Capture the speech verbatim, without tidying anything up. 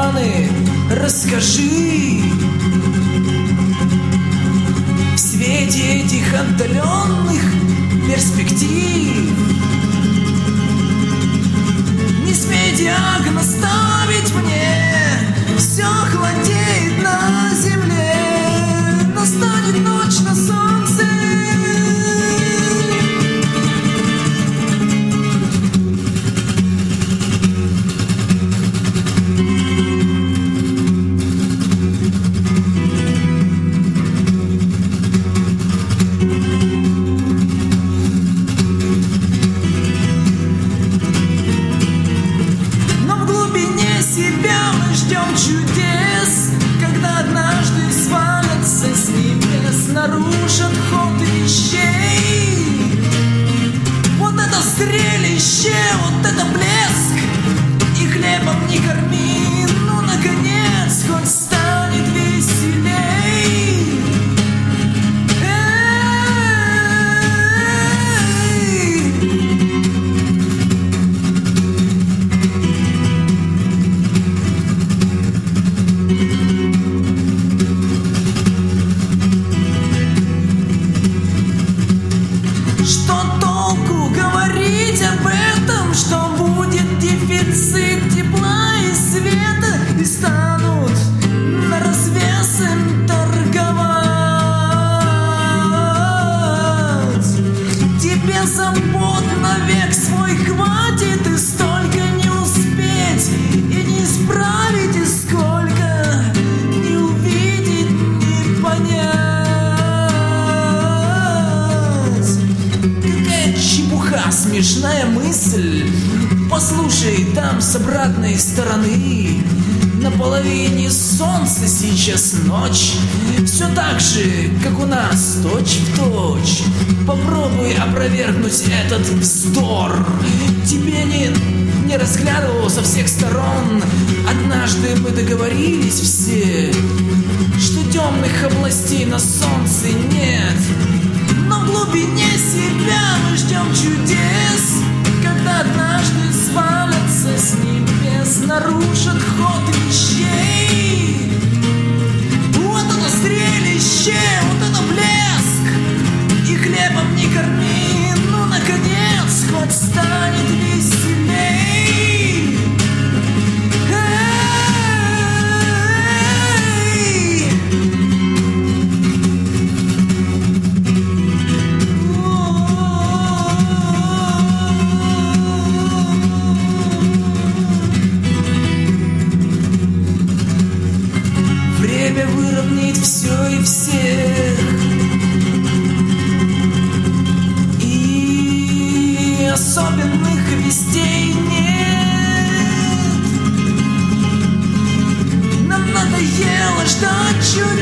планы расскажи. В свете этих отдаленных перспектив не смей диагноз ставить мне. Все холодеет на земле, настанет ночь на солнце. Чудес, когда однажды свалятся с небес, нарушат ход вещей. Вот это зрелище, вот это блеск, и хлебом не корми, ну наконец хоть станет веселей. Что будет дефицит тепла и света, и станут на развес им торговать. Тебе забот навек свой хватит, и столько не успеть, и не исправить, и сколько не увидеть, не понять. Какая чепуха, смешная мысль. Послушай, там с обратной стороны на половине солнца сейчас ночь. Все так же, как у нас, точь в точь. Попробуй опровергнуть этот вздор. Тебе не, не разглядывал со всех сторон. Однажды мы договорились все, что темных областей на солнце нет. Но в глубине себя мы ждем чудес, когда однажды свалятся с небес, нарушат ход вещей. Вот это зрелище, вот это блеск, и хлебом не корми, ну наконец хоть станет веселей. Выровняет все и всех, и особенных вестей нет. Нам надоело ждать чудес.